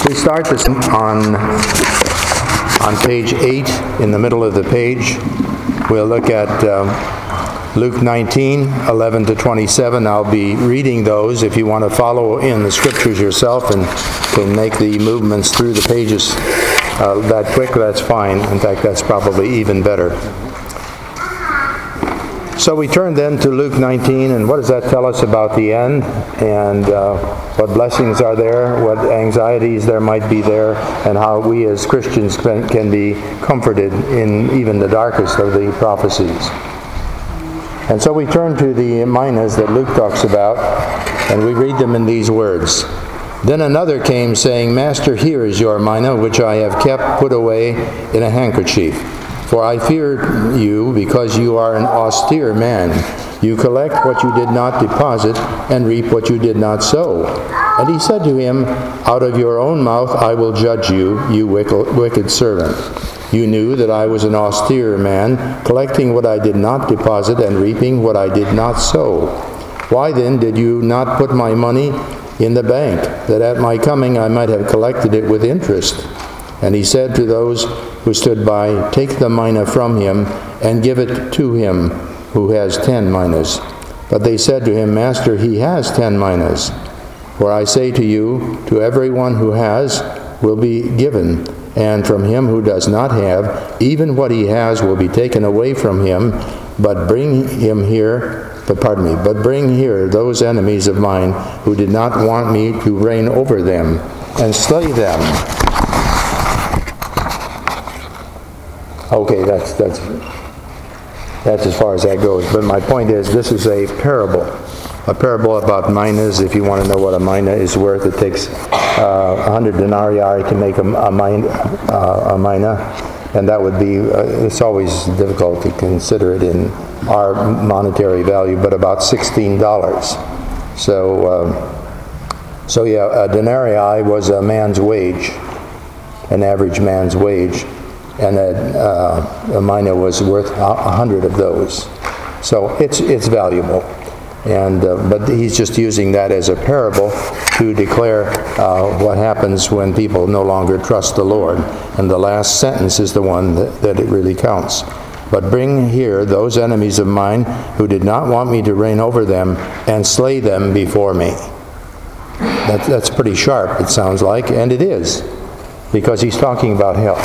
We start this on page 8, in the middle of the page. We'll look at Luke 19, 11 to 27. I'll be reading those. If you want to follow in the scriptures yourself and can make the movements through the pages that quick, that's fine. In fact, that's probably even better. So we turn then to Luke 19, and what does that tell us about the end, and what blessings are there, what anxieties there might be there, and how we as Christians can be comforted in even the darkest of the prophecies. And so we turn to the minas that Luke talks about, and we read them in these words. Then another came, saying, Master, here is your mina, which I have kept put away in a handkerchief. For I fear you, because you are an austere man. You collect what you did not deposit, and reap what you did not sow. And he said to him, Out of your own mouth I will judge you, you wicked servant. You knew that I was an austere man, collecting what I did not deposit, and reaping what I did not sow. Why then did you not put my money in the bank, that at my coming I might have collected it with interest? And he said to those who stood by, Take the mina from him, and give it to him who has 10 minas. But they said to him, Master, he has 10 minas. For I say to you, to everyone who has will be given, and from him who does not have, even what he has will be taken away from him. But bring here those enemies of mine who did not want me to reign over them, and slay them. Okay, that's as far as that goes. But my point is, this is a parable about minas. If you want to know what a mina is worth, it takes 100 denarii to make a mina, and that would be. It's always difficult to consider it in our monetary value, but about $16. So yeah, a denarii was a man's wage, an average man's wage. And a mina was worth 100 of those. So it's valuable. And but he's just using that as a parable to declare what happens when people no longer trust the Lord. And the last sentence is the one that it really counts. But bring here those enemies of mine who did not want me to reign over them, and slay them before me. That's pretty sharp, it sounds like, and it is, because he's talking about hell.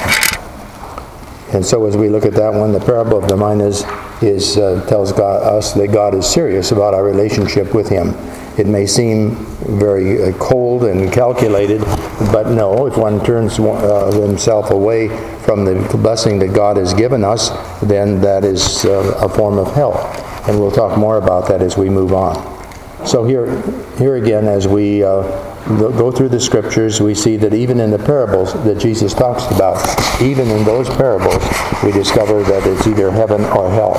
And so as we look at that one, the parable of the minas tells us that God is serious about our relationship with Him. It may seem very cold and calculated, but no, if one turns himself away from the blessing that God has given us, then that is a form of hell. And we'll talk more about that as we move on. So here again, as we go through the scriptures, we see that even in the parables that Jesus talks about, even in those parables, we discover that it's either heaven or hell.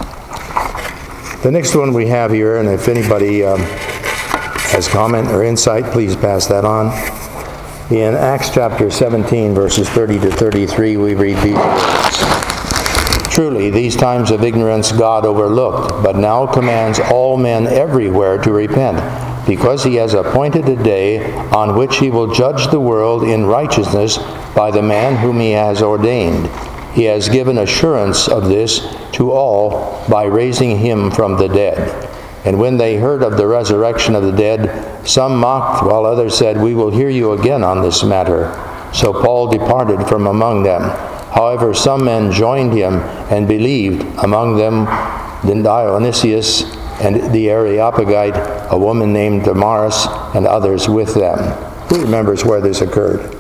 The next one we have here, and if anybody has comment or insight, please pass that on. In Acts chapter 17, verses 30 to 33, we read these words. Truly, these times of ignorance God overlooked, but now commands all men everywhere to repent, because he has appointed a day on which he will judge the world in righteousness by the man whom he has ordained. He has given assurance of this to all by raising him from the dead. And when they heard of the resurrection of the dead, some mocked, while others said, We will hear you again on this matter. So Paul departed from among them. However, some men joined him and believed, among them Dionysius and the Areopagite, a woman named Damaris, and others with them. Who remembers where this occurred?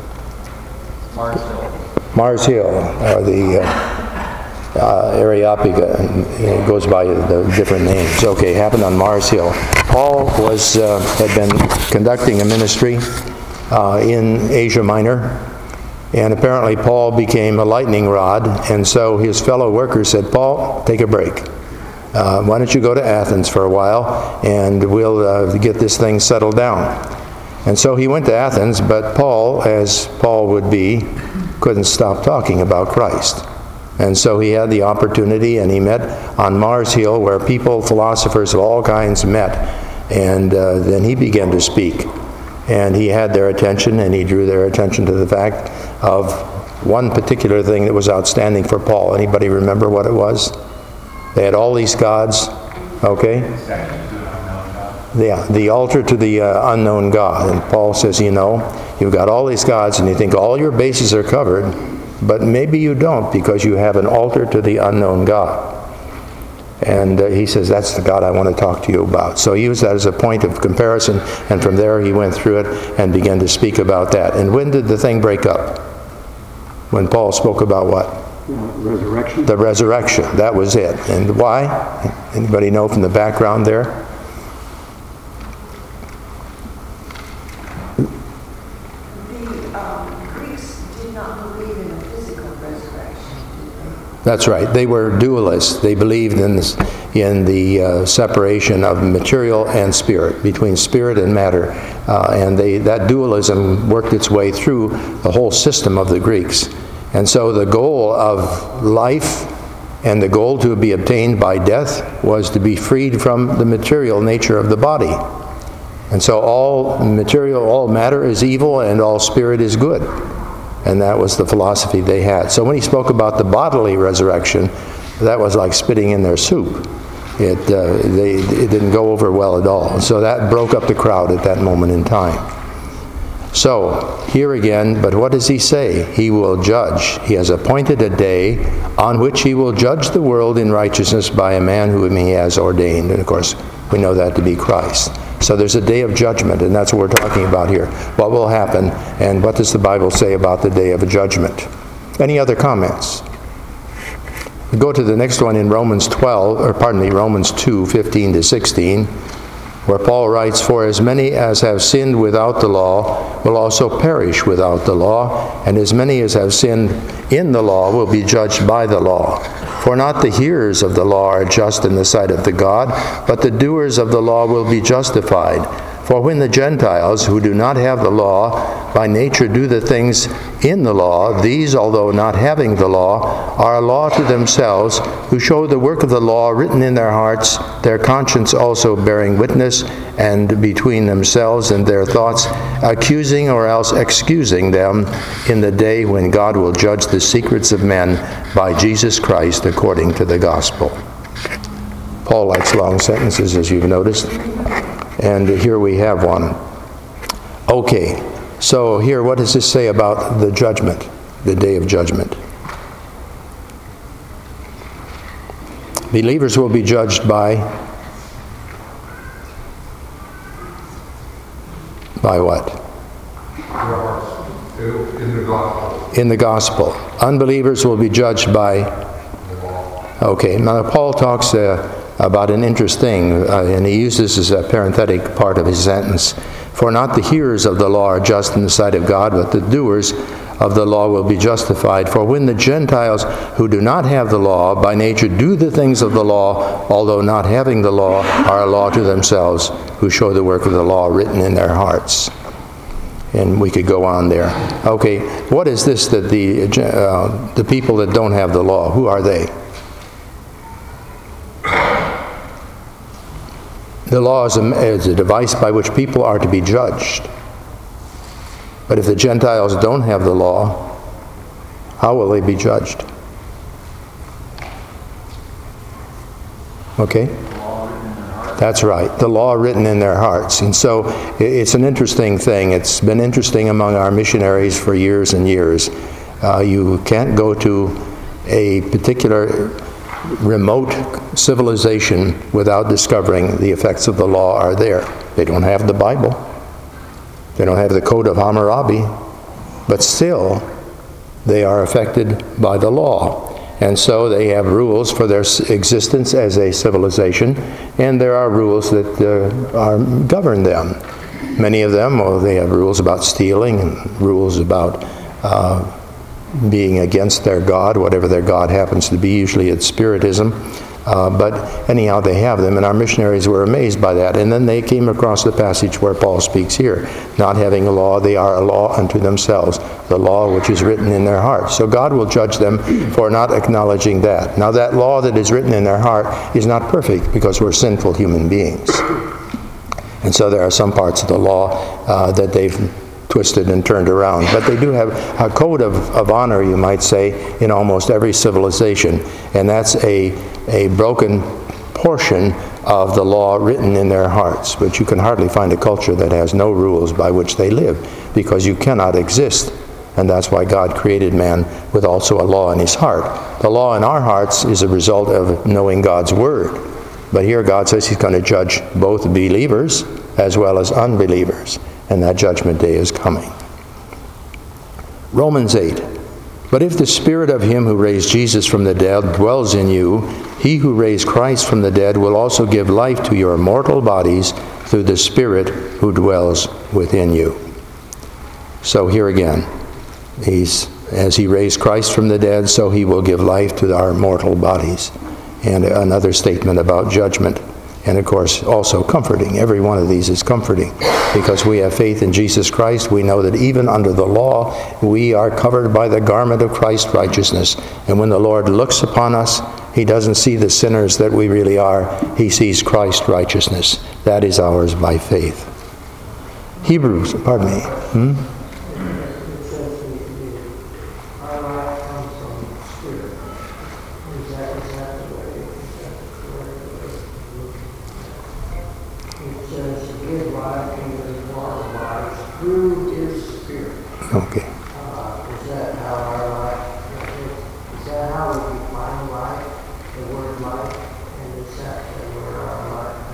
Mars Hill, or the Areopagus. It goes by the different names. Okay, happened on Mars Hill. Paul had been conducting a ministry in Asia Minor, and apparently Paul became a lightning rod, and so his fellow workers said, Paul, take a break. Why don't you go to Athens for a while, and we'll get this thing settled down. And so he went to Athens, but Paul, as Paul would be, couldn't stop talking about Christ. And so he had the opportunity, and he met on Mars Hill, where people, philosophers of all kinds met, and then he began to speak. And he had their attention, and he drew their attention to the fact of one particular thing that was outstanding for Paul. Anybody remember what it was? They had all these gods, okay? Yeah, the altar to the unknown God. And Paul says, you know, you've got all these gods, and you think all your bases are covered, but maybe you don't, because you have an altar to the unknown God. And he says, that's the God I want to talk to you about. So he used that as a point of comparison, and from there he went through it and began to speak about that. And when did the thing break up? When Paul spoke about what? Resurrection. The resurrection. That was it. And why? Anybody know from the background there? The Greeks did not believe in a physical resurrection, did they? That's right. They were dualists. They believed in the separation of material and spirit, between spirit and matter. And that dualism worked its way through the whole system of the Greeks. And so the goal of life and the goal to be obtained by death was to be freed from the material nature of the body. And so all material, all matter is evil, and all spirit is good. And that was the philosophy they had. So when he spoke about the bodily resurrection, that was like spitting in their soup. It didn't go over well at all. So that broke up the crowd at that moment in time. So, here again, but what does he say? He will judge. He has appointed a day on which he will judge the world in righteousness by a man whom he has ordained. And of course, we know that to be Christ. So there's a day of judgment, and that's what we're talking about here. What will happen, and what does the Bible say about the day of judgment? Any other comments? We go to the next one in Romans 2, 15 to 16. Where Paul writes, for as many as have sinned without the law will also perish without the law, and as many as have sinned in the law will be judged by the law. For not the hearers of the law are just in the sight of the God, but the doers of the law will be justified. For when the Gentiles, who do not have the law, by nature do the things in the law, these, although not having the law, are a law to themselves, who show the work of the law written in their hearts, their conscience also bearing witness, and between themselves and their thoughts, accusing or else excusing them in the day when God will judge the secrets of men by Jesus Christ according to the gospel. Paul likes long sentences, as you've noticed. And here we have one. Okay, so here, what does this say about the judgment, the day of judgment? Believers will be judged by what? In the gospel. In the gospel. Unbelievers will be judged by? Okay, now Paul talks about an interesting, and he uses this as a parenthetic part of his sentence. For not the hearers of the law are just in the sight of God, but the doers of the law will be justified. For when the Gentiles who do not have the law by nature do the things of the law, although not having the law, are a law to themselves, who show the work of the law written in their hearts. And we could go on there. Okay, what is this that the people that don't have the law, who are they? The law is a device by which people are to be judged. But if the Gentiles don't have the law, how will they be judged? Okay? That's right. The law written in their hearts. And so it's an interesting thing. It's been interesting among our missionaries for years and years. You can't go to a particular remote civilization without discovering the effects of the law are there. They don't have the Bible. They don't have the Code of Hammurabi. But still, they are affected by the law. And so they have rules for their existence as a civilization, and there are rules that govern them. Many of them, they have rules about stealing and rules about being against their God, whatever their God happens to be. Usually it's Spiritism. But anyhow, they have them, and our missionaries were amazed by that. And then they came across the passage where Paul speaks here. Not having a law, they are a law unto themselves, the law which is written in their heart. So God will judge them for not acknowledging that. Now that law that is written in their heart is not perfect, because we're sinful human beings. And so there are some parts of the law that they've twisted and turned around. But they do have a code of honor, you might say, in almost every civilization. And that's a broken portion of the law written in their hearts. But you can hardly find a culture that has no rules by which they live, because you cannot exist. And that's why God created man with also a law in his heart. The law in our hearts is a result of knowing God's Word. But here God says he's going to judge both believers as well as unbelievers. And that judgment day is coming. Romans 8. But if the Spirit of him who raised Jesus from the dead dwells in you, he who raised Christ from the dead will also give life to your mortal bodies through the Spirit who dwells within you. So here again, as he raised Christ from the dead, so he will give life to our mortal bodies. And another statement about judgment. And of course, also comforting. Every one of these is comforting. Because we have faith in Jesus Christ, we know that even under the law, we are covered by the garment of Christ's righteousness. And when the Lord looks upon us, he doesn't see the sinners that we really are. He sees Christ's righteousness. That is ours by faith. Hebrews, pardon me. Okay. Is that how our life, is that how we define life, the word life, and is that where our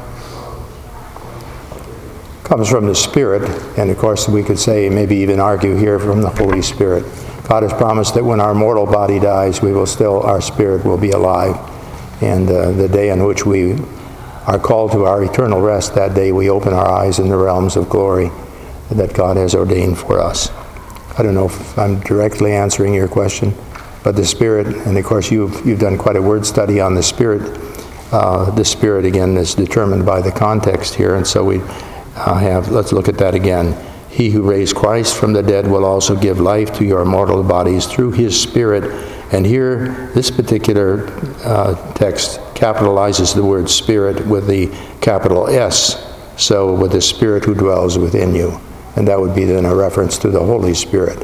life comes from? Comes from the Spirit, and of course we could say, maybe even argue here, from the Holy Spirit. God has promised that when our mortal body dies, our spirit will be alive. And the day in which we are called to our eternal rest, that day we open our eyes in the realms of glory that God has ordained for us. I don't know if I'm directly answering your question, but the Spirit, and of course you've done quite a word study on the Spirit. The Spirit, again, is determined by the context here, and so we let's look at that again. He who raised Christ from the dead will also give life to your mortal bodies through his Spirit. And here, this particular text capitalizes the word Spirit with the capital S, so with the Spirit who dwells within you. And that would be then a reference to the Holy Spirit.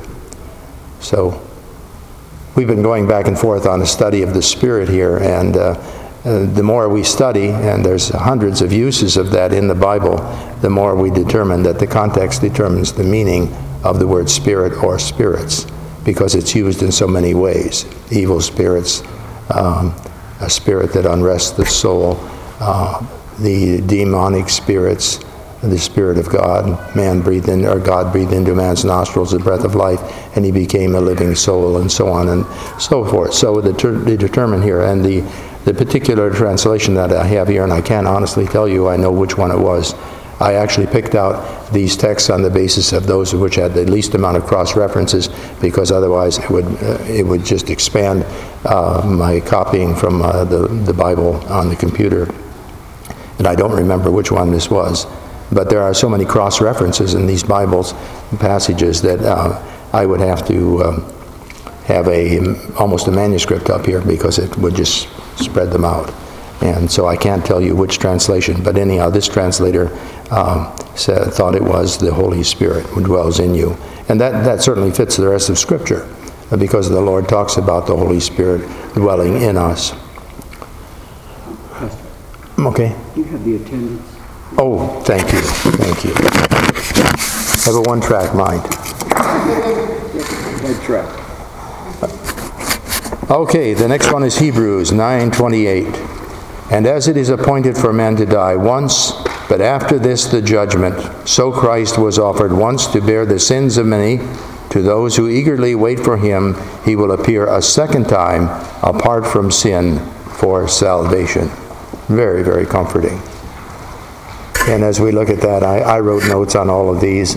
So we've been going back and forth on a study of the Spirit here, and the more we study, and there's hundreds of uses of that in the Bible, the more we determine that the context determines the meaning of the word Spirit or spirits, because it's used in so many ways. Evil spirits, a spirit that unrests the soul, the demonic spirits, the Spirit of God. God breathed into man's nostrils the breath of life, and he became a living soul, and so on and so forth. So they determine here, and the particular translation that I have here, and I can't honestly tell you I know which one it was. I actually picked out these texts on the basis of those which had the least amount of cross-references, because otherwise it would just expand my copying from the Bible on the computer. And I don't remember which one this was. But there are so many cross-references in these Bibles passages that I would have to have almost a manuscript up here, because it would just spread them out. And so I can't tell you which translation, but anyhow, this translator thought it was the Holy Spirit who dwells in you. And that certainly fits the rest of Scripture, because the Lord talks about the Holy Spirit dwelling in us. Okay. Do you have the attendance? Oh, thank you. Thank you. I have a one-track mind. Head track. Okay, the next one is Hebrews 9:28. And as it is appointed for man to die once, but after this the judgment, so Christ was offered once to bear the sins of many. To those who eagerly wait for him, he will appear a second time apart from sin for salvation. Very, very comforting. And as we look at that, I wrote notes on all of these.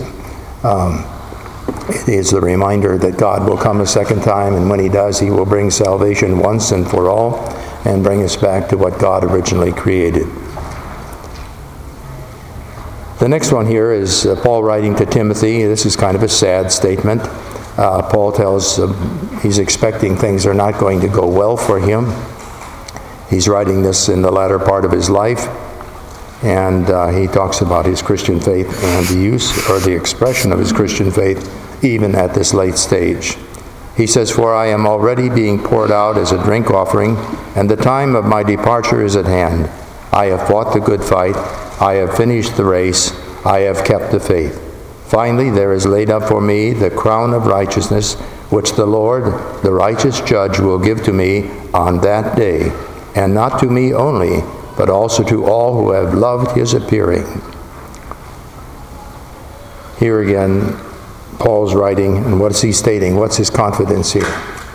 It is the reminder that God will come a second time, and when he does, he will bring salvation once and for all, and bring us back to what God originally created. The next one here is Paul writing to Timothy. This is kind of a sad statement. Paul tells he's expecting things are not going to go well for him. He's writing this in the latter part of his life. And he talks about his Christian faith and the use or the expression of his Christian faith even at this late stage. He says, "For I am already being poured out as a drink offering, and the time of my departure is at hand. I have fought the good fight. I have finished the race. I have kept the faith. Finally, there is laid up for me the crown of righteousness, which the Lord, the righteous judge, will give to me on that day, and not to me only, but also to all who have loved his appearing." Here again, Paul's writing, and what is he stating? What's his confidence here?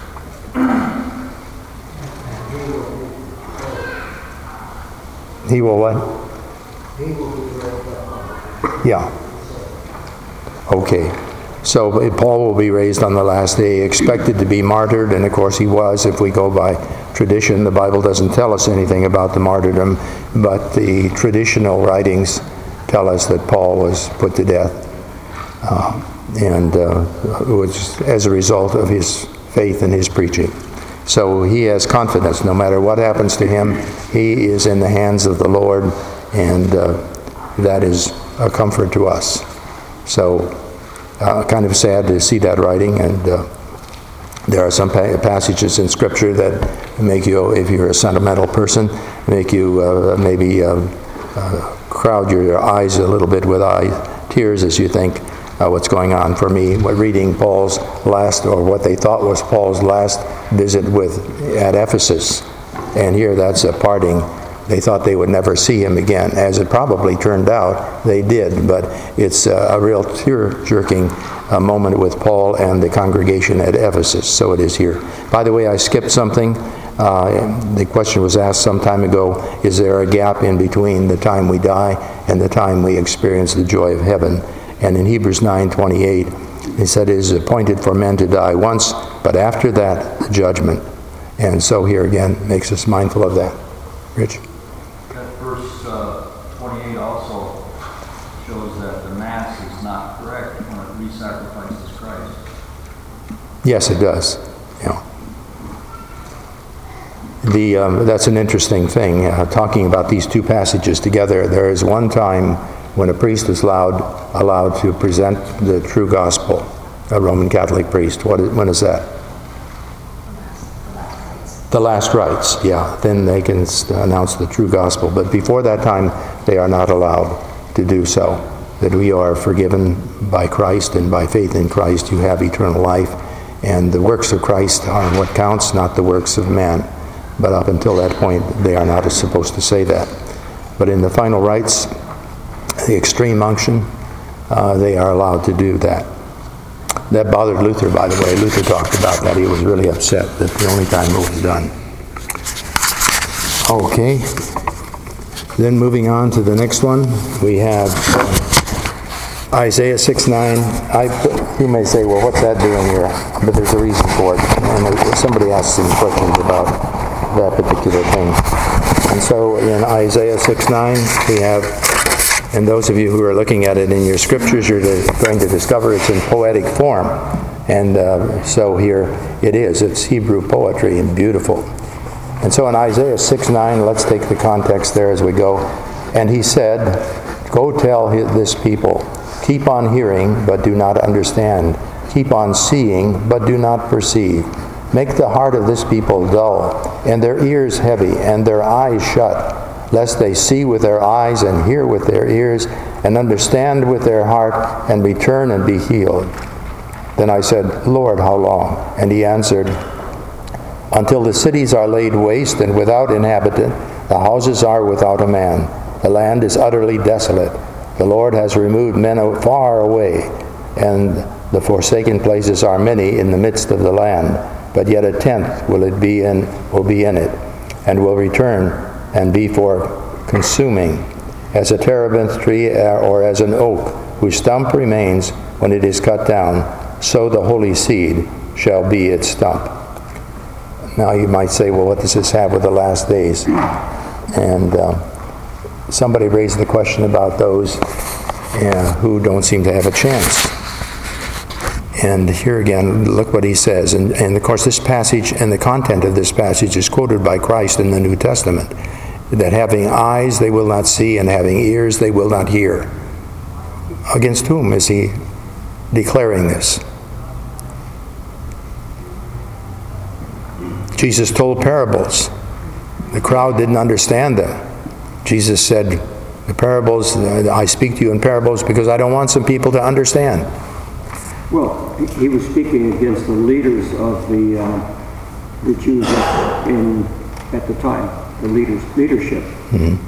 He will what? He will be raised up. Yeah. Okay. So Paul will be raised on the last day, expected to be martyred, and of course he was. If we go by tradition, the Bible doesn't tell us anything about the martyrdom, but the traditional writings tell us that Paul was put to death, and it was as a result of his faith and his preaching. So he has confidence. No matter what happens to him, he is in the hands of the Lord, and that is a comfort to us. So kind of sad to see that writing, and there are some passages in Scripture that make you, if you're a sentimental person, make you maybe crowd your eyes a little bit with tears as you think what's going on. For me, reading Paul's last, or what they thought was Paul's last visit at Ephesus, and here that's a parting. They thought they would never see him again. As it probably turned out, they did, but it's a real tear-jerking moment with Paul and the congregation at Ephesus, so it is here. By the way, I skipped something. The question was asked some time ago, is there a gap in between the time we die and the time we experience the joy of heaven? And in Hebrews 9:28, it said, "It is appointed for men to die once, but after that, the judgment." And so here again, makes us mindful of that. Rich? That verse 28 also shows that the Mass is not correct when it re-sacrifices Christ. Yes, it does. Yeah. That's an interesting thing, talking about these two passages together. There is one time when a priest is allowed to present the true gospel, a Roman Catholic priest. When is that? The last rites, yeah. Then they can announce the true gospel. But before that time, they are not allowed to do so. That we are forgiven by Christ, and by faith in Christ you have eternal life. And the works of Christ are what counts, not the works of man. But up until that point, they are not supposed to say that. But in the final rites, the extreme unction, they are allowed to do that. That bothered Luther, by the way. Luther talked about that. He was really upset that the only time it was done. Okay. Then moving on to the next one, we have Isaiah 6:9. You may say, well, what's that doing here? But there's a reason for it. And somebody asked some questions about that particular thing. And so in Isaiah 6:9, we have, and those of you who are looking at it in your scriptures, you're going to discover it's in poetic form. And so here it is. It's Hebrew poetry, and beautiful. And so in Isaiah 6:9, let's take the context there as we go. And he said, "Go tell this people, keep on hearing, but do not understand. Keep on seeing, but do not perceive. Make the heart of this people dull, and their ears heavy, and their eyes shut, lest they see with their eyes, and hear with their ears, and understand with their heart, and return and be healed." Then I said, "Lord, how long?" And he answered, "Until the cities are laid waste and without inhabitant, the houses are without a man. The land is utterly desolate. The Lord has removed men far away, and the forsaken places are many in the midst of the land. But yet a tenth will be in it, and will return and be for consuming, as a terebinth tree or as an oak, whose stump remains when it is cut down, so the holy seed shall be its stump." Now you might say, well, what does this have with the last days? And somebody raised the question about those who don't seem to have a chance. And here again, look what he says. And of course, this passage and the content of this passage is quoted by Christ in the New Testament. that having eyes they will not see and having ears they will not hear. Against whom is he declaring this? Jesus told parables. The crowd didn't understand them. Jesus said, the parables, I speak to you in parables because I don't want some people to understand. Well, he was speaking against the leaders of the Jews at the time, the leadership. Mm-hmm.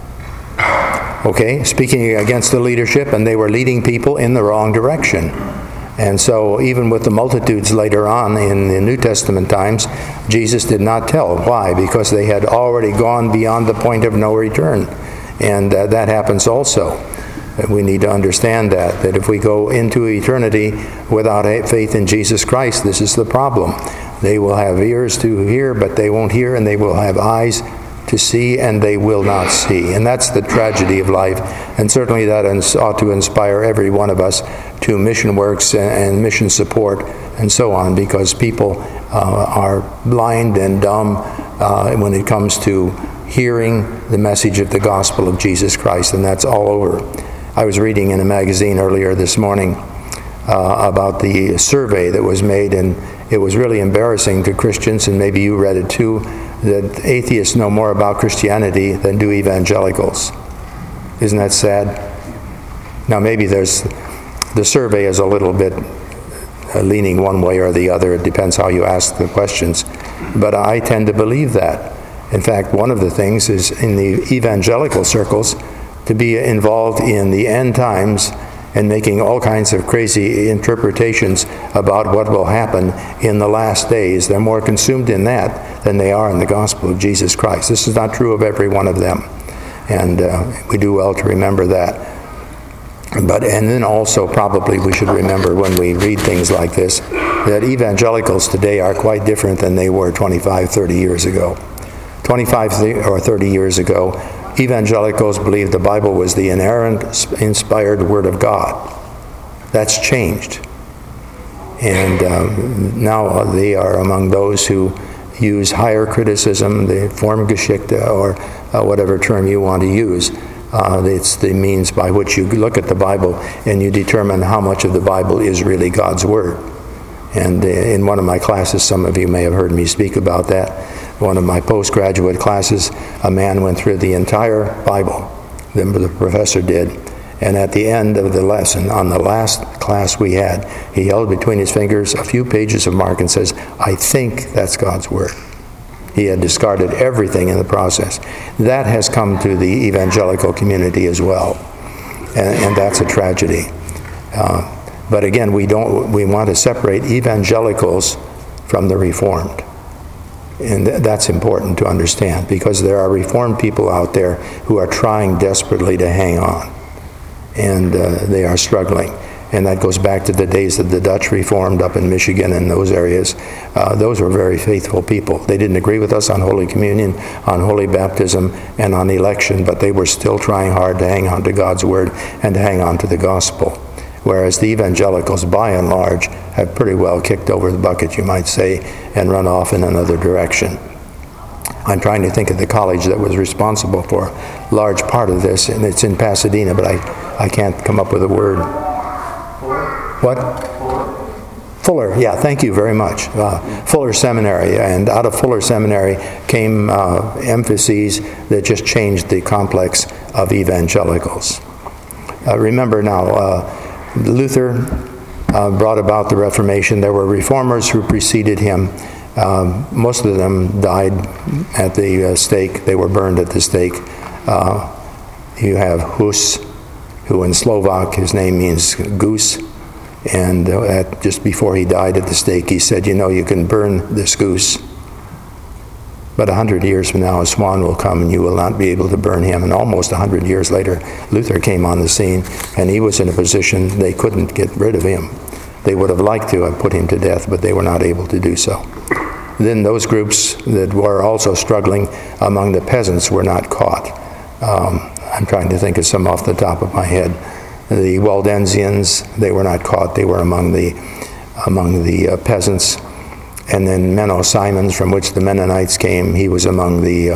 Okay, speaking against the leadership, and they were leading people in the wrong direction. And so even with the multitudes later on in the New Testament times, Jesus did not tell. Why? Because they had already gone beyond the point of no return. And that happens also. We need to understand that if we go into eternity without faith in Jesus Christ, this is the problem. They will have ears to hear, but they won't hear, and they will have eyes to see, and they will not see. And that's the tragedy of life. And certainly that ought to inspire every one of us to mission works and mission support and so on, because people are blind and dumb when it comes to hearing the message of the gospel of Jesus Christ, and that's all over. I was reading in a magazine earlier this morning about the survey that was made, and it was really embarrassing to Christians, and maybe you read it too, that atheists know more about Christianity than do evangelicals. Isn't that sad? Now maybe the survey is a little bit leaning one way or the other. It depends how you ask the questions. But I tend to believe that. In fact, one of the things is in the evangelical circles to be involved in the end times and making all kinds of crazy interpretations about what will happen in the last days. They're more consumed in that than they are in the gospel of Jesus Christ. This is not true of every one of them. And we do well to remember that. And then also probably we should remember when we read things like this, that evangelicals today are quite different than they were 25, 30 years ago. 25 or 30 years ago, evangelicals believed the Bible was the inerrant, inspired Word of God. That's changed. And now they are among those who use higher criticism, the Formgeschichte, or whatever term you want to use. It's the means by which you look at the Bible and you determine how much of the Bible is really God's Word. And in one of my classes, some of you may have heard me speak about that. One of my postgraduate classes, a man went through the entire Bible, the professor did, and at the end of the lesson, on the last class we had, he held between his fingers a few pages of mark and says, I think that's God's Word. He had discarded everything in the process. That has come to the evangelical community as well, and that's a tragedy. But again, we want to separate evangelicals from the Reformed. And that's important to understand, because there are Reformed people out there who are trying desperately to hang on. And they are struggling. And that goes back to the days that the Dutch Reformed up in Michigan and those areas. Those were very faithful people. They didn't agree with us on Holy Communion, on Holy Baptism, and on election, but they were still trying hard to hang on to God's Word and to hang on to the gospel. Whereas the evangelicals, by and large, have pretty well kicked over the bucket, you might say, and run off in another direction. I'm trying to think of the college that was responsible for a large part of this, and it's in Pasadena, but I can't come up with a word. What? Fuller, yeah, thank you very much. Fuller Seminary, and out of Fuller Seminary came emphases that just changed the complex of evangelicals. Remember now, Luther brought about the Reformation. There were reformers who preceded him. Most of them died at the stake. They were burned at the stake. You have Hus, who in Slovak, his name means goose. And just before he died at the stake, he said, you know, you can burn this goose, but 100 years from now, a swan will come and you will not be able to burn him. And almost 100 years later, Luther came on the scene, and he was in a position they couldn't get rid of him. They would have liked to have put him to death, but they were not able to do so. Then those groups that were also struggling among the peasants were not caught. I'm trying to think of some off the top of my head. The Waldensians, they were not caught. They were among the peasants. And then Menno Simons, from which the Mennonites came, he was among the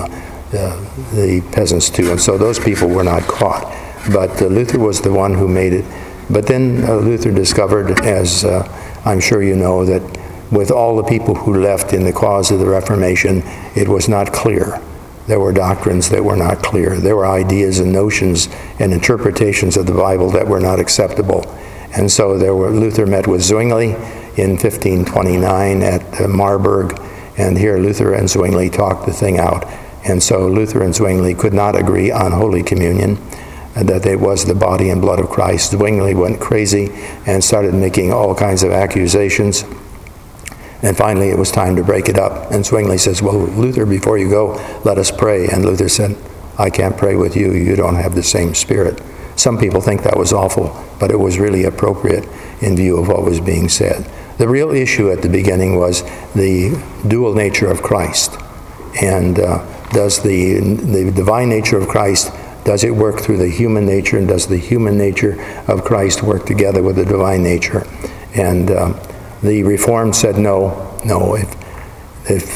the peasants too. And so those people were not caught. But Luther was the one who made it. But then Luther discovered, as I'm sure you know, that with all the people who left in the cause of the Reformation, it was not clear. There were doctrines that were not clear. There were ideas and notions and interpretations of the Bible that were not acceptable. And so Luther met with Zwingli in 1529 at Marburg, and here Luther and Zwingli talked the thing out. And so Luther and Zwingli could not agree on Holy Communion, that it was the body and blood of Christ. Zwingli went crazy and started making all kinds of accusations. And finally it was time to break it up. And Zwingli says, well, Luther, before you go, let us pray. And Luther said, I can't pray with you. You don't have the same spirit. Some people think that was awful, but it was really appropriate in view of what was being said. The real issue at the beginning was the dual nature of Christ. And does the divine nature of Christ, does it work through the human nature, and does the human nature of Christ work together with the divine nature? And the Reformed said no. If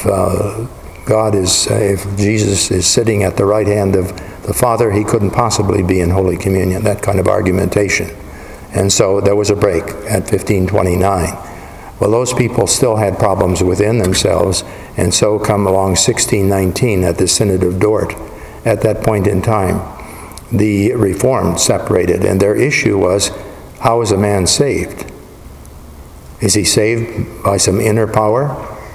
Jesus is sitting at the right hand of the Father, he couldn't possibly be in Holy Communion, that kind of argumentation. And so there was a break at 1529. Well, those people still had problems within themselves, and so come along 1619 at the Synod of Dort. At that point in time, the Reformed separated, and their issue was, how is a man saved? Is he saved by some inner power?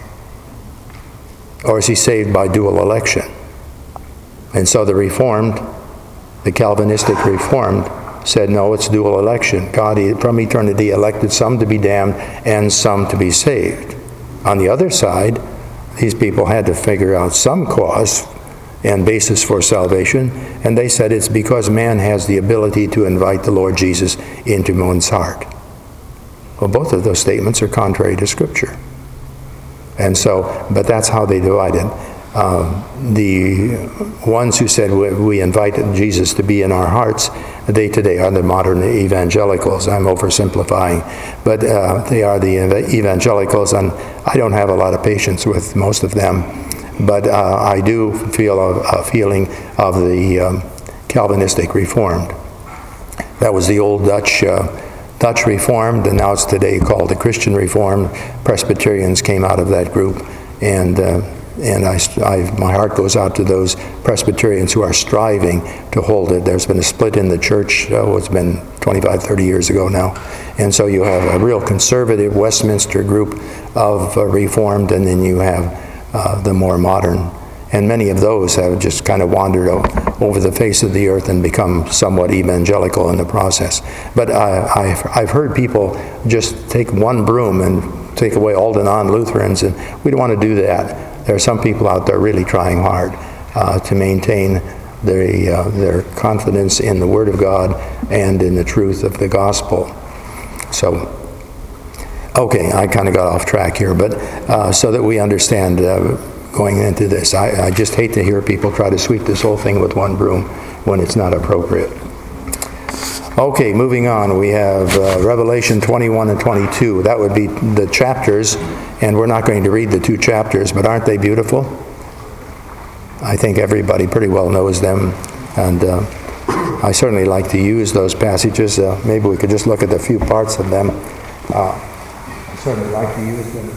Or is he saved by dual election? And so the Reformed, the Calvinistic Reformed, said, no, it's dual election. God, from eternity, elected some to be damned and some to be saved. On the other side, these people had to figure out some cause and basis for salvation, and they said it's because man has the ability to invite the Lord Jesus into one's heart. Well, both of those statements are contrary to Scripture. And so, but that's how they divided. The ones who said we invite Jesus to be in our hearts, they today are the modern evangelicals. I'm oversimplifying, but they are the evangelicals, and I don't have a lot of patience with most of them, but I do feel a feeling of the Calvinistic Reformed. That was the old Dutch Reformed, and now it's today called the Christian Reformed. Presbyterians came out of that group, and my heart goes out to those Presbyterians who are striving to hold it. There's been a split in the church, it's been 25, 30 years ago now. And so you have a real conservative Westminster group of Reformed, and then you have the more modern. And many of those have just kind of wandered over the face of the earth and become somewhat evangelical in the process. But I've heard people just take one broom and take away all the non-Lutherans, and we don't want to do that. There are some people out there really trying hard to maintain their confidence in the Word of God and in the truth of the gospel. So, okay, I kind of got off track here, but so that we understand going into this, I just hate to hear people try to sweep this whole thing with one broom when it's not appropriate. Okay, moving on, we have Revelation 21 and 22. That would be the chapters, and we're not going to read the two chapters, but aren't they beautiful? I think everybody pretty well knows them, and I certainly like to use those passages. Maybe we could just look at a few parts of them. I certainly like to use them.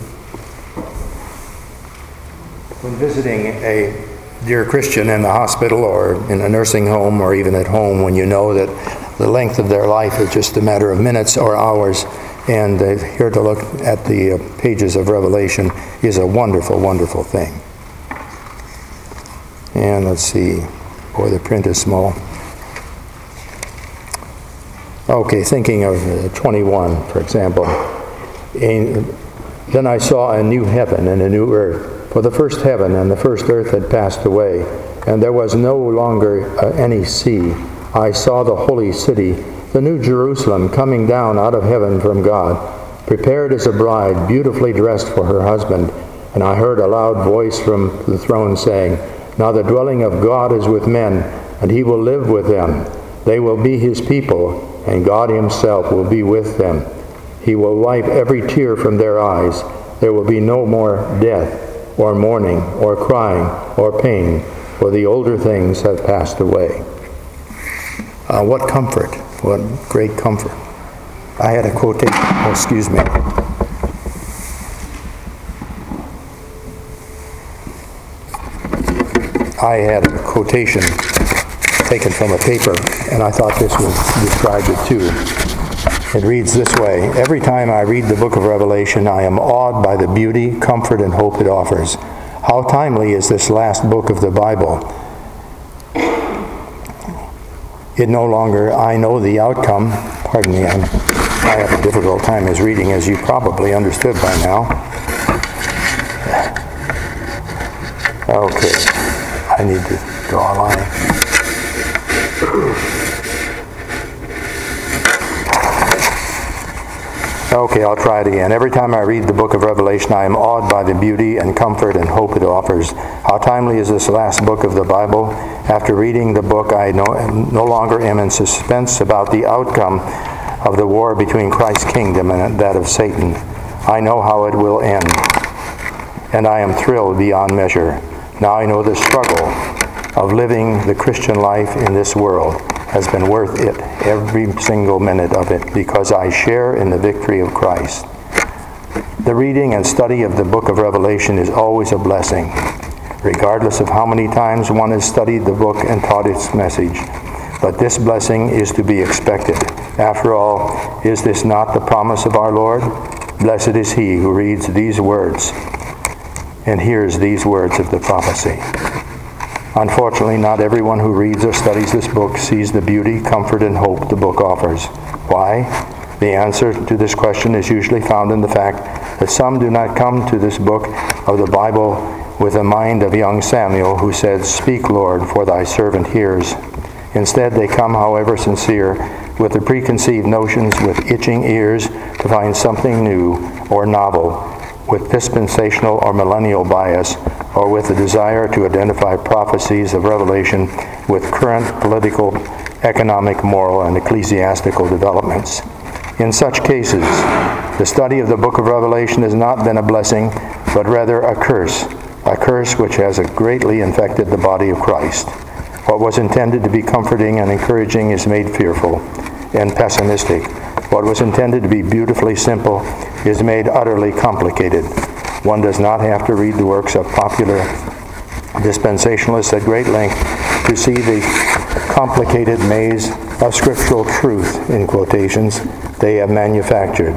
When visiting a dear Christian in the hospital or in a nursing home or even at home, when you know that the length of their life is just a matter of minutes or hours, and here to look at the pages of Revelation is a wonderful, wonderful thing. And let's see, boy, the print is small. Okay, thinking of 21, for example. Then I saw a new heaven and a new earth. For the first heaven and the first earth had passed away, and there was no longer any sea. I saw the holy city, the new Jerusalem, coming down out of heaven from God, prepared as a bride, beautifully dressed for her husband. And I heard a loud voice from the throne saying, Now the dwelling of God is with men, and he will live with them. They will be his people, and God himself will be with them. He will wipe every tear from their eyes. There will be no more death, or mourning, or crying, or pain, for the older things have passed away. What comfort, what great comfort. I had a quotation, excuse me. I had a quotation taken from a paper, and I thought this would describe it too. It reads this way: every time I read the book of Revelation, I am awed by the beauty, comfort, and hope it offers. How timely is this last book of the Bible? It no longer, I know the outcome. Pardon me, I have a difficult time as reading, as you probably understood by now. Okay, I need to draw a line. Okay, I'll try it again. Every time I read the book of Revelation, I am awed by the beauty and comfort and hope it offers. How timely is this last book of the Bible? After reading the book, I no longer am in suspense about the outcome of the war between Christ's kingdom and that of Satan. I know how it will end, and I am thrilled beyond measure. Now I know the struggle of living the Christian life in this world has been worth it, every single minute of it, because I share in the victory of Christ. The reading and study of the book of Revelation is always a blessing, regardless of how many times one has studied the book and taught its message. But this blessing is to be expected. After all, is this not the promise of our Lord? Blessed is he who reads these words and hears these words of the prophecy. Unfortunately, not everyone who reads or studies this book sees the beauty, comfort, and hope the book offers. Why? The answer to this question is usually found in the fact that some do not come to this book of the Bible with the mind of young Samuel, who said, "Speak, Lord, for thy servant hears." Instead, they come, however sincere, with the preconceived notions, with itching ears to find something new or novel, with dispensational or millennial bias, or with the desire to identify prophecies of Revelation with current political, economic, moral, and ecclesiastical developments. In such cases, the study of the book of Revelation has not been a blessing, but rather a curse which has greatly infected the body of Christ. What was intended to be comforting and encouraging is made fearful and pessimistic. What was intended to be beautifully simple is made utterly complicated. One does not have to read the works of popular dispensationalists at great length to see the complicated maze of scriptural truth, in quotations, they have manufactured.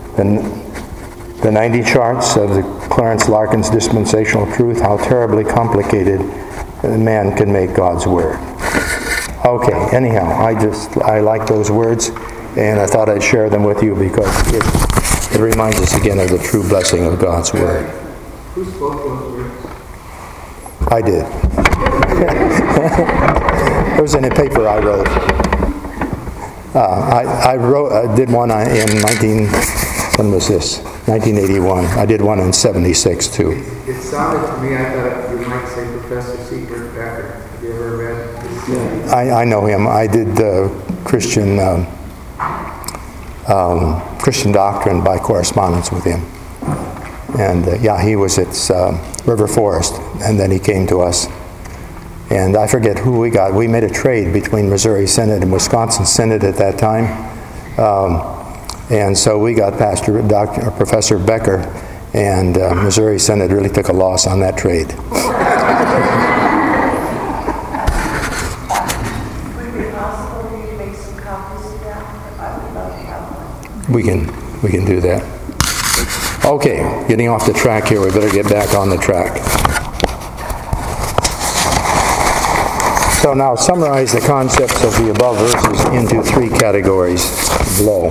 The 90 charts of the Clarence Larkin's dispensational truth, how terribly complicated man can make God's Word. Okay, anyhow, I like those words, and I thought I'd share them with you because it reminds us again of the true blessing of God's Word. Who spoke those words? I did. It was in a paper I wrote. I did one in 1981. I did one in 76 too. It sounded to me, I thought you might say Professor Siebert Becker. Have you ever read his? Yeah. I know him. I did Christian doctrine by correspondence with him. And he was at River Forest, and then he came to us. And I forget who we got. We made a trade between Missouri Synod and Wisconsin Synod at that time. And so we got Professor Becker, and Missouri Synod really took a loss on that trade. Would it be possible for you to make some copies of that? I would love to have one. We can do that. Okay, getting off the track here. We better get back on the track. So now summarize the concepts of the above verses into three categories below.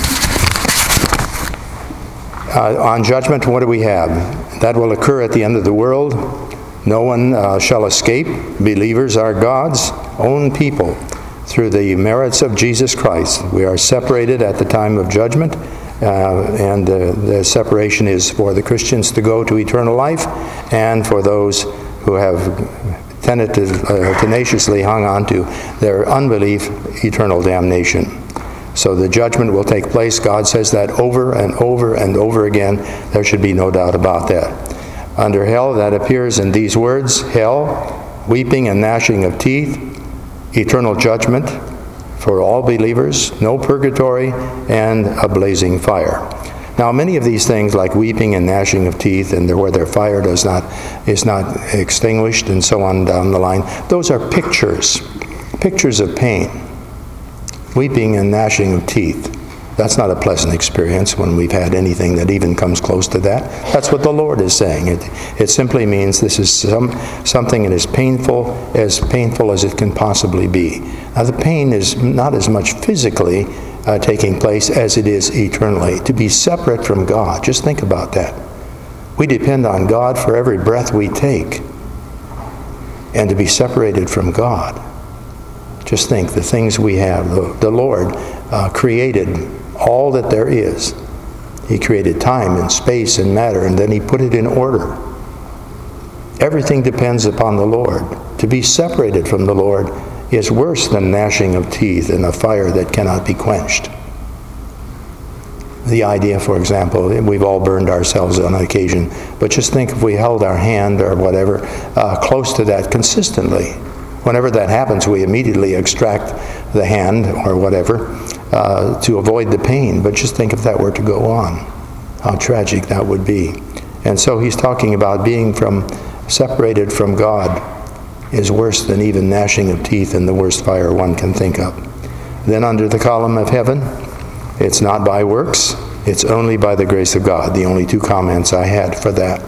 On judgment, what do we have? That will occur at the end of the world. No one shall escape. Believers are God's own people through the merits of Jesus Christ. We are separated at the time of judgment, and the separation is for the Christians to go to eternal life, and for those who have tenaciously hung on to their unbelief, eternal damnation. So the judgment will take place. God says that over and over and over again. There should be no doubt about that. Under hell, that appears in these words: hell, weeping and gnashing of teeth, eternal judgment for all believers, no purgatory, and a blazing fire. Now, many of these things, like weeping and gnashing of teeth, and where their fire is not extinguished, and so on down the line, those are pictures of pain. Weeping and gnashing of teeth. That's not a pleasant experience when we've had anything that even comes close to that. That's what the Lord is saying. It simply means this is something that is painful as it can possibly be. Now, the pain is not as much physically taking place as it is eternally. To be separate from God, just think about that. We depend on God for every breath we take. And to be separated from God, just think the things we have. The Lord created all that there is. He created time and space and matter, and then He put it in order. Everything depends upon the Lord. To be separated from the Lord is worse than gnashing of teeth and a fire that cannot be quenched. The idea, for example, we've all burned ourselves on occasion, but just think if we held our hand or whatever close to that consistently. Whenever that happens, we immediately extract the hand or whatever to avoid the pain. But just think if that were to go on, how tragic that would be. And so he's talking about being separated from God is worse than even gnashing of teeth and the worst fire one can think of. Then under the column of heaven, it's not by works, it's only by the grace of God. The only two comments I had for that.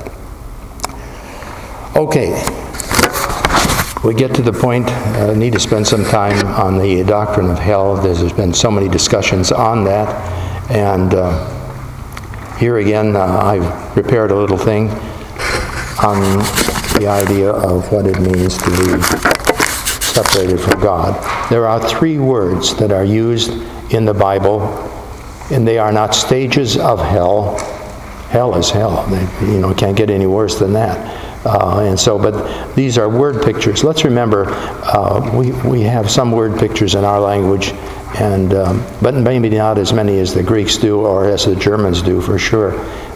Okay. We get to the point, need to spend some time on the doctrine of hell. There's been so many discussions on that. And here again, I've prepared a little thing on the idea of what it means to be separated from God. There are 3 words that are used in the Bible, and they are not stages of hell. Hell is hell. Can't get any worse than that. But these are word pictures. Let's remember, we have some word pictures in our language, but maybe not as many as the Greeks do or as the Germans do, for sure.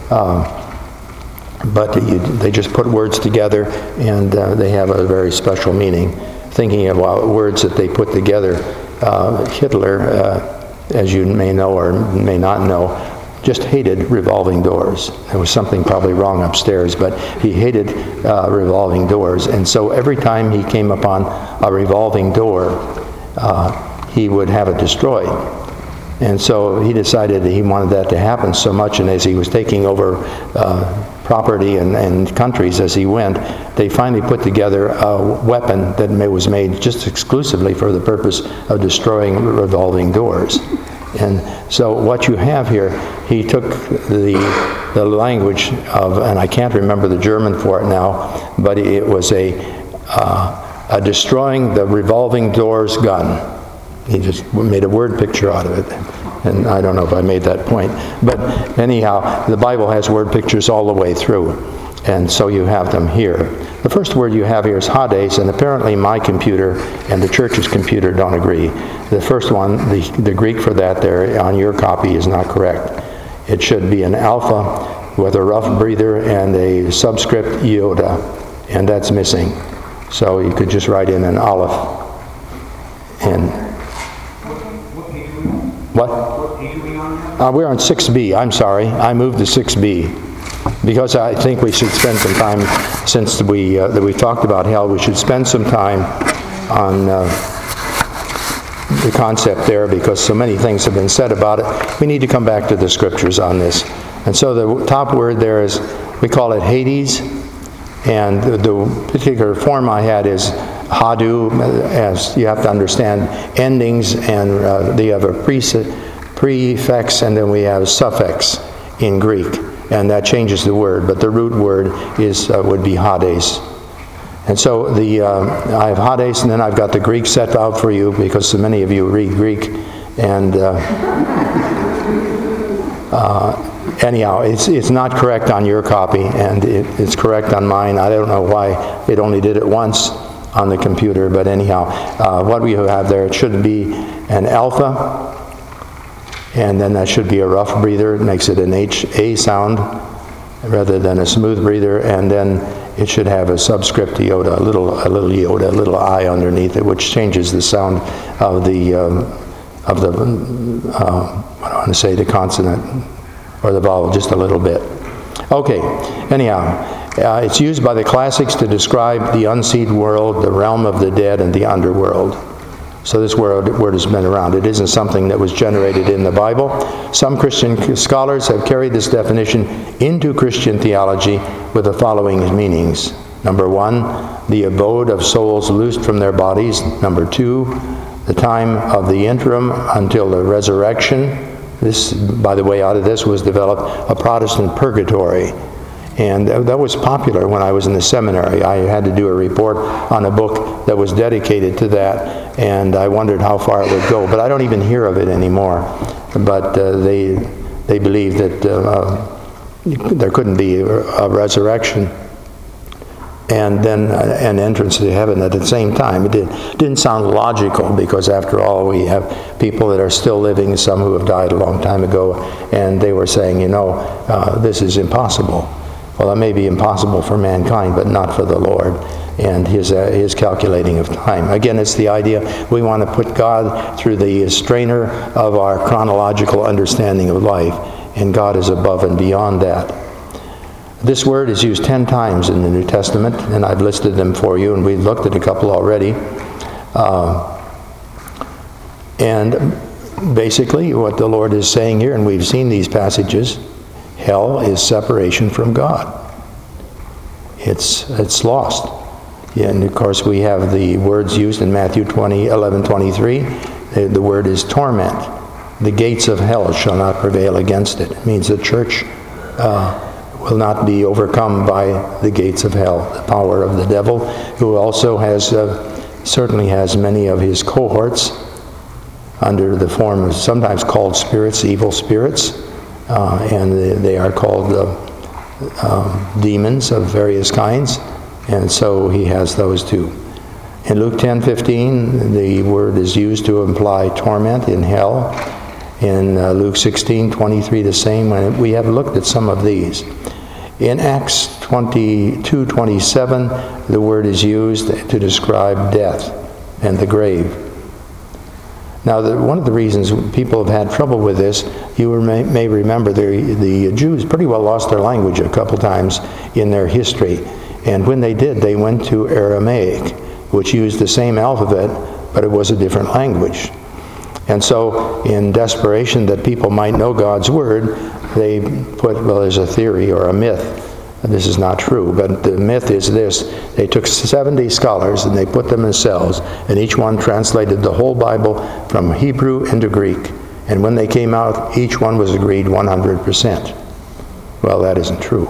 But they just put words together, and they have a very special meaning. Thinking about words that they put together, Hitler, as you may know or may not know, just hated revolving doors. There was something probably wrong upstairs, but he hated revolving doors. And so every time he came upon a revolving door, he would have it destroyed. And so he decided that he wanted that to happen so much, and as he was taking over property and countries as he went, they finally put together a weapon that was made just exclusively for the purpose of destroying revolving doors. And so what you have here, he took the language of, and I can't remember the German for it now, but it was a destroying the revolving doors gun. He just made a word picture out of it. And I don't know if I made that point. But anyhow, the Bible has word pictures all the way through. And so you have them here. The first word you have here is Hades, and apparently my computer and the church's computer don't agree. The first one, the Greek for that there on your copy is not correct. It should be an alpha with a rough breather and a subscript iota, and that's missing. So you could just write in an aleph. And what? We're on 6b. I'm sorry. I moved to 6b. Because I think we should spend some time, since we talked about hell, we should spend some time on the concept there, because so many things have been said about it. We need to come back to the scriptures on this. And so the top word there is, we call it Hades, and the particular form I had is Hadu, as you have to understand endings, and they have a prefix, and then we have a suffix in Greek. And that changes the word, but the root word would be Hades. And so I have Hades, and then I've got the Greek set out for you, because so many of you read Greek. And anyhow, it's not correct on your copy, and it's correct on mine. I don't know why it only did it once on the computer, but anyhow, what we have there, it should be an alpha, and then that should be a rough breather. It makes it an HA sound. rather than a smooth breather, and then it should have a subscript iota, a little iota, a little I underneath it, which changes the sound of the what do I want to say, the consonant or the vowel just a little bit. Okay, anyhow, it's used by the classics to describe the unseen world, the realm of the dead, and the underworld. So this word has been around. It isn't something that was generated in the Bible. Some Christian scholars have carried this definition into Christian theology with the following meanings. Number 1, the abode of souls loosed from their bodies. Number 2, the time of the interim until the resurrection. This, by the way, out of this was developed a Protestant purgatory. And that was popular when I was in the seminary. I had to do a report on a book that was dedicated to that, and I wondered how far it would go. But I don't even hear of it anymore. But they believed that there couldn't be a resurrection and then an entrance to heaven at the same time. It didn't sound logical, because after all, we have people that are still living, some who have died a long time ago, and they were saying, this is impossible. Well, it may be impossible for mankind, but not for the Lord and his calculating of time. Again, it's the idea we want to put God through the strainer of our chronological understanding of life, and God is above and beyond that. This word is used 10 times in the New Testament, and I've listed them for you, and we've looked at a couple already. And basically what the Lord is saying here, and we've seen these passages, hell is separation from God. It's lost. And of course we have the words used in Matthew 11:23. The word is torment. The gates of hell shall not prevail against it. It means the church will not be overcome by the gates of hell, the power of the devil, who also certainly has many of his cohorts under the form of sometimes called spirits, evil spirits, and they are called demons of various kinds, and so he has those too. In Luke 10:15, the word is used to imply torment in hell. In Luke 16:23, the same. We have looked at some of these. In Acts 22:27, the word is used to describe death and the grave. Now, one of the reasons people have had trouble with this, you may remember the Jews pretty well lost their language a couple times in their history. And when they did, they went to Aramaic, which used the same alphabet, but it was a different language. And so, in desperation that people might know God's Word, they put, well, there's a theory or a myth. This is not true, but the myth is this. They took 70 scholars and they put them in cells, and each one translated the whole Bible from Hebrew into Greek. And when they came out, each one was agreed 100%. Well, that isn't true.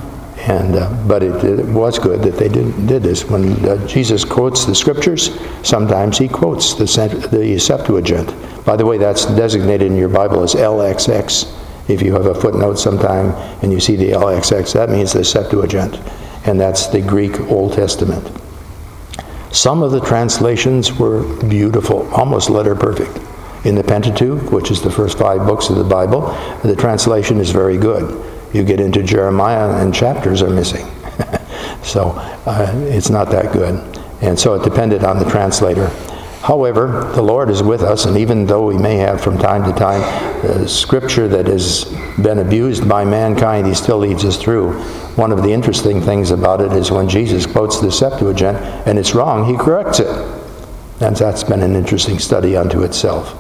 But it was good that they did this. When Jesus quotes the Scriptures, sometimes he quotes the Septuagint. By the way, that's designated in your Bible as LXX. If you have a footnote sometime and you see the LXX, that means the Septuagint, and that's the Greek Old Testament. Some of the translations were beautiful, almost letter perfect. In the Pentateuch, which is the first 5 books of the Bible, the translation is very good. You get into Jeremiah and chapters are missing. So it's not that good. And so it depended on the translator. However, the Lord is with us, and even though we may have from time to time Scripture that has been abused by mankind, he still leads us through. One of the interesting things about it is when Jesus quotes the Septuagint and it's wrong, he corrects it. And that's been an interesting study unto itself.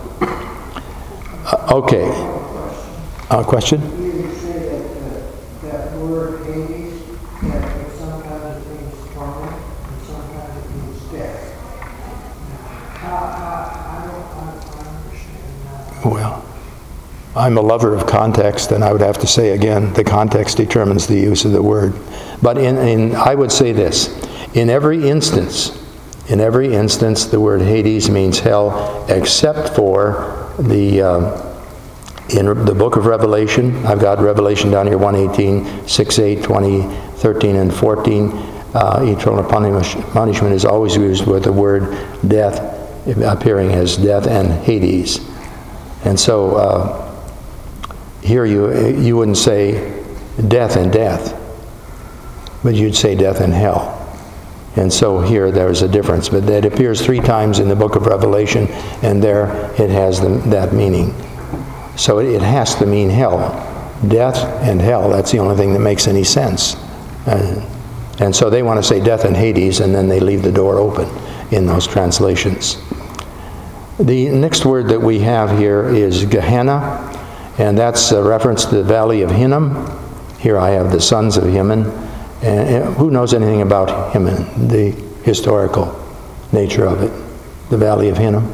Okay. Question? You say that word Hades, that sometimes it means torment and sometimes it means death. I don't understand that. Well, I'm a lover of context, and I would have to say again, the context determines the use of the word. But I would say this: in every instance, the word Hades means hell, except for in the book of Revelation. I've got Revelation down here, 1:18, 6:8, 20, 13, and 14. Eternal punishment is always used with the word death, appearing as death and Hades. And so here you wouldn't say death and death, but you'd say death and hell. And so here there's a difference, but it appears 3 times in the book of Revelation, and there it has that meaning. So it has to mean hell. Death and hell, that's the only thing that makes any sense. And so they want to say death and Hades, and then they leave the door open in those translations. The next word that we have here is Gehenna, and that's a reference to the valley of Hinnom. Here I have the sons of Hinnom. And who knows anything about Hinnom, the historical nature of it? The valley of Hinnom?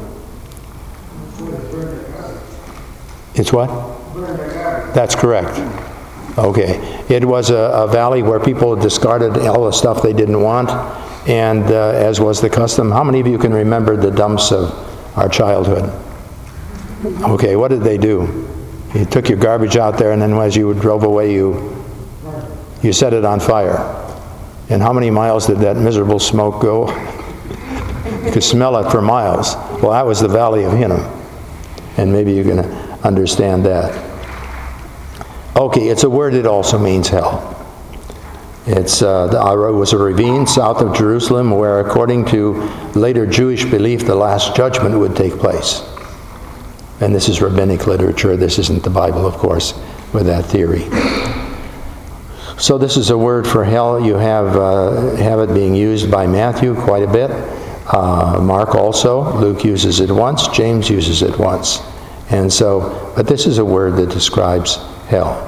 It's what? That's correct. Okay. It was a valley where people discarded all the stuff they didn't want, and as was the custom. How many of you can remember the dumps of our childhood? Okay, what did they do? You took your garbage out there, and then as you drove away, you set it on fire. And how many miles did that miserable smoke go? You could smell it for miles. Well, that was the valley of Hinnom. And maybe you can understand that. Okay, it's a word that also means hell. It was a ravine south of Jerusalem where, according to later Jewish belief, the Last Judgment would take place. And this is rabbinic literature. This isn't the Bible, of course, with that theory. So this is a word for hell. You have it being used by Matthew quite a bit. Mark also. Luke uses it once. James uses it once. And so, but this is a word that describes hell.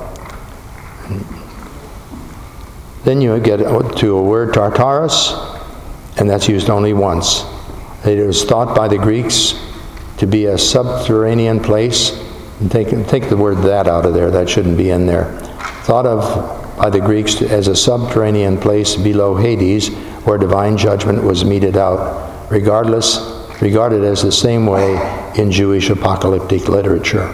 Then you get to a word Tartarus, and that's used only once. It was thought by the Greeks to be a subterranean place. And take the word that out of there. That shouldn't be in there. Thought of by the Greeks as a subterranean place below Hades, where divine judgment was meted out, regarded as the same way in Jewish apocalyptic literature.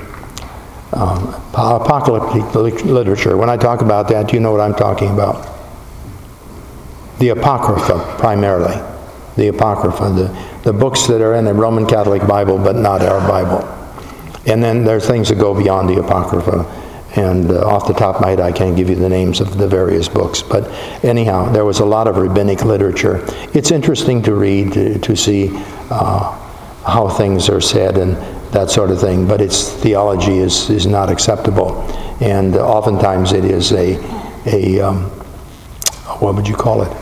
Apocalyptic literature, when I talk about that, you know what I'm talking about. The Apocrypha, primarily. The Apocrypha, the books that are in the Roman Catholic Bible, but not our Bible. And then there are things that go beyond the Apocrypha. And off the top of my head, I can't give you the names of the various books. But anyhow, there was a lot of rabbinic literature. It's interesting to read, to see how things are said and that sort of thing. But its theology is not acceptable. And oftentimes it is a what would you call it?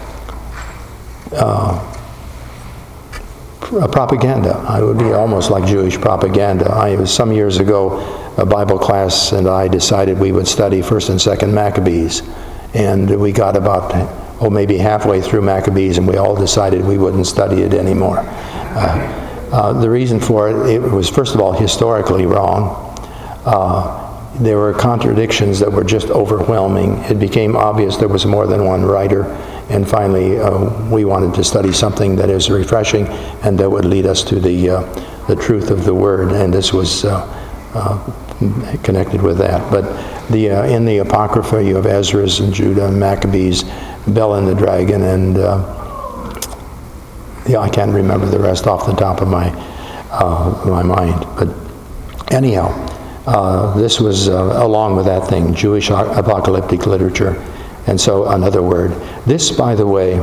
A propaganda. It would be almost like Jewish propaganda. It was some years ago, a Bible class and I decided we would study 1st and 2nd Maccabees. And we got about, maybe halfway through Maccabees, and we all decided we wouldn't study it anymore. The reason for it was, first of all, historically wrong. There were contradictions that were just overwhelming. It became obvious there was more than one writer. And finally, we wanted to study something that is refreshing and that would lead us to the truth of the Word. And this was connected with that. But in the Apocrypha, you have Ezra's and Judah and Maccabees, Bel and the Dragon, and I can't remember the rest off the top of my mind. But anyhow, this was along with that thing, Jewish apocalyptic literature. And so another word. This, by the way,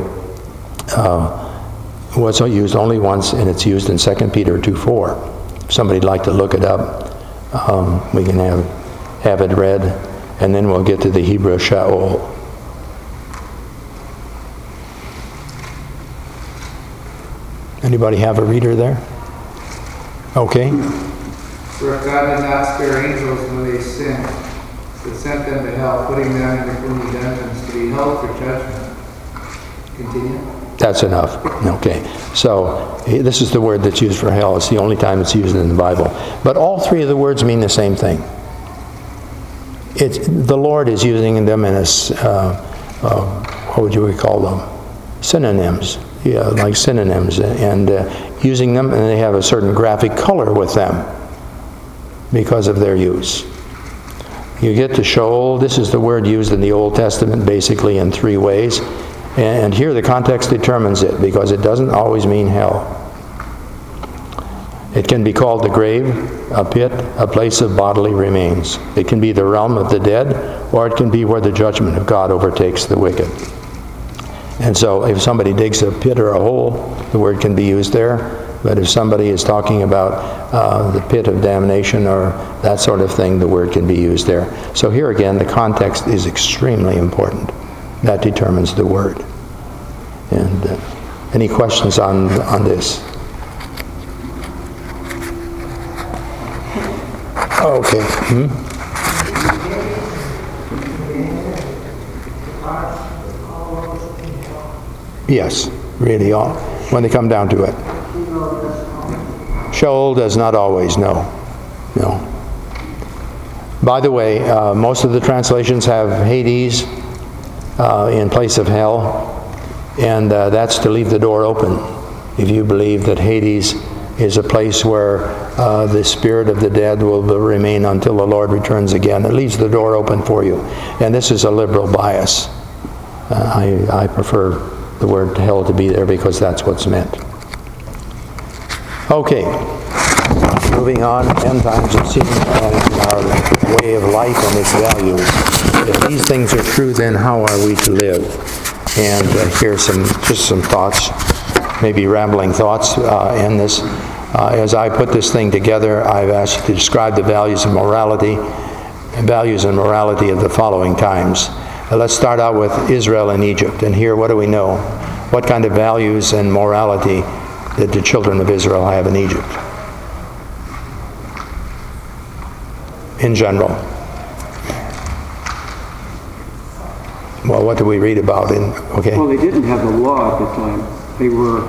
was used only once, and it's used in 2 Peter 2:4. If somebody'd like to look it up, we can have it read, and then we'll get to the Hebrew Shaol. Anybody have a reader there? Okay. For if God did not spare angels when they sinned, but sent them to hell, putting them in the gloomy dungeons to be held for judgment. Continue. That's enough. Okay. So this is the word that's used for hell. It's the only time it's used in the Bible. But all three of the words mean the same thing. The Lord is using them in what would you call them? Synonyms. Yeah, like synonyms, and using them, and they have a certain graphic color with them because of their use. You get to Sheol. This is the word used in the Old Testament basically in 3 ways. And here the context determines it, because it doesn't always mean hell. It can be called the grave, a pit, a place of bodily remains. It can be the realm of the dead, or it can be where the judgment of God overtakes the wicked. And so if somebody digs a pit or a hole, the word can be used there. But if somebody is talking about the pit of damnation or that sort of thing, the word can be used there. So here again, the context is extremely important. That determines the word. And any questions on this? Okay. Yes, really all, when they come down to it. Sheol does not always, no. By the way, most of the translations have Hades in place of hell, and that's to leave the door open. If you believe that Hades is a place where the spirit of the dead will remain until the Lord returns again, it leaves the door open for you. And this is a liberal bias. I prefer the word hell to be there because that's what's meant. Okay, moving on, end times and seeing our way of life and its values. If these things are true, then how are we to live? And here's just some thoughts, maybe rambling thoughts in this. As I put this thing together, I've asked you to describe the values and morality of the following times. Let's start out with Israel and Egypt. And here, what do we know? What kind of values and morality did the children of Israel have in Egypt? In general. Well, what do we read about in, okay? Well, they didn't have the law at the time. They were,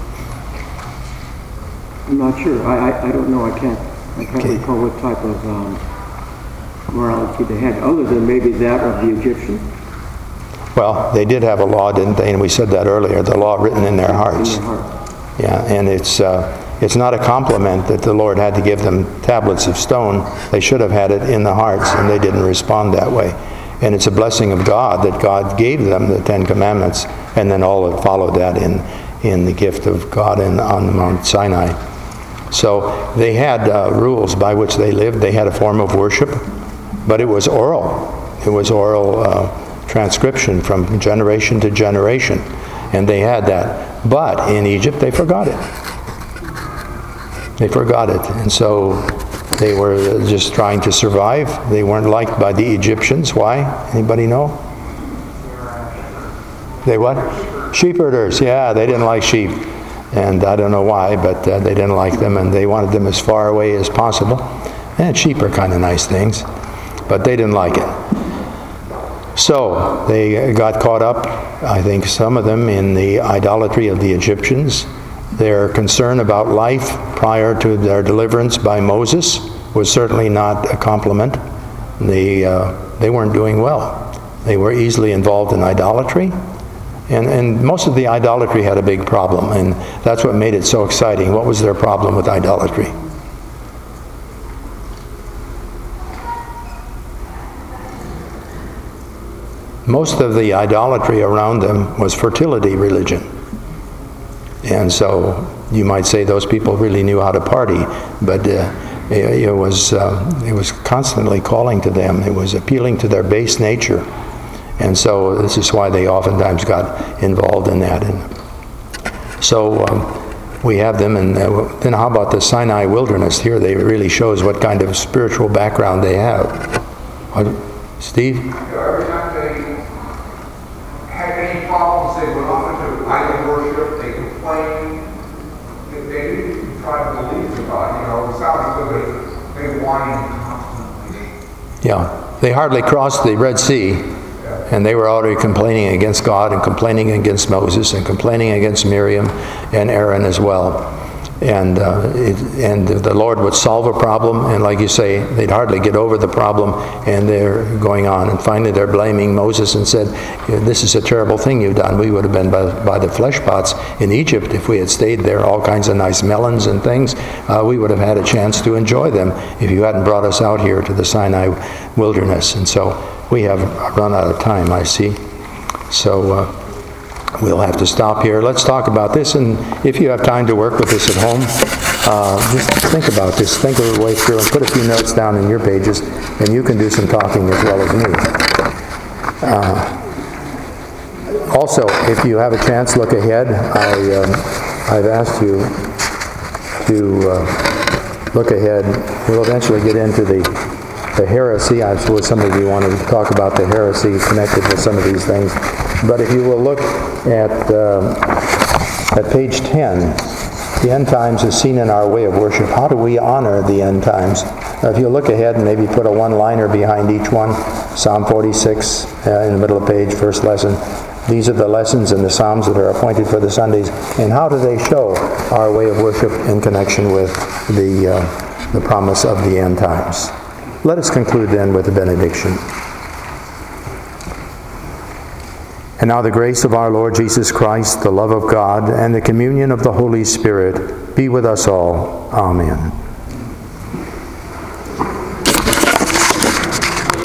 I'm not sure. I don't know. I can't recall what type of morality they had, other than maybe that of the Egyptians. Well, they did have a law, didn't they? And we said that earlier, the law written in their hearts. Yeah, and it's not a compliment that the Lord had to give them tablets of stone. They should have had it in the hearts, and they didn't respond that way. And it's a blessing of God that God gave them the Ten Commandments, and then all that followed that in the gift of God on Mount Sinai. So they had rules by which they lived. They had a form of worship, but it was oral. It was oral transcription from generation to generation, and they had that. But in Egypt, they forgot it. They forgot it, and so they were just trying to survive. They weren't liked by the Egyptians. Why? Anybody know? They what? Sheep herders. Yeah, they didn't like sheep. And I don't know why, but they didn't like them, and they wanted them as far away as possible. And sheep are kind of nice things, but they didn't like it. So they got caught up, I think some of them, in the idolatry of the Egyptians. Their concern about life prior to their deliverance by Moses was certainly not a compliment. They weren't doing well. They were easily involved in idolatry. And most of the idolatry had a big problem, and that's what made it so exciting. What was their problem with idolatry? Most of the idolatry around them was fertility religion. And so you might say those people really knew how to party, but it was constantly calling to them. It was appealing to their base nature. And so this is why they oftentimes got involved in that. And so we have them, and then how about the Sinai wilderness? Here they really shows what kind of spiritual background they have. Steve? Every time they had any problems, they went off into idol worship, they complained, they didn't try to believe in God. It sounds as though they whined constantly. Yeah, they hardly crossed the Red Sea. And they were already complaining against God and complaining against Moses and complaining against Miriam and Aaron as well. And the Lord would solve a problem, and like you say, they'd hardly get over the problem, and they're going on. And finally they're blaming Moses and said, this is a terrible thing you've done. We would have been by the flesh pots in Egypt if we had stayed there, all kinds of nice melons and things. We would have had a chance to enjoy them if you hadn't brought us out here to the Sinai wilderness. And so we have run out of time, I see. So we'll have to stop here. Let's talk about this, and if you have time to work with this at home, just think about this. Think of the way through and put a few notes down in your pages, and you can do some talking as well as me. Also, if you have a chance, look ahead. I've asked you to look ahead. We'll eventually get into the heresy. I suppose some of you want to talk about the heresy connected with some of these things. But if you will look at page 10, the end times is seen in our way of worship. How do we honor the end times? If you look ahead and maybe put a one-liner behind each one, Psalm 46 in the middle of the page, first lesson. These are the lessons in the Psalms that are appointed for the Sundays. And how do they show our way of worship in connection with the promise of the end times? Let us conclude then with the benediction. And now the grace of our Lord Jesus Christ, the love of God, and the communion of the Holy Spirit be with us all. Amen.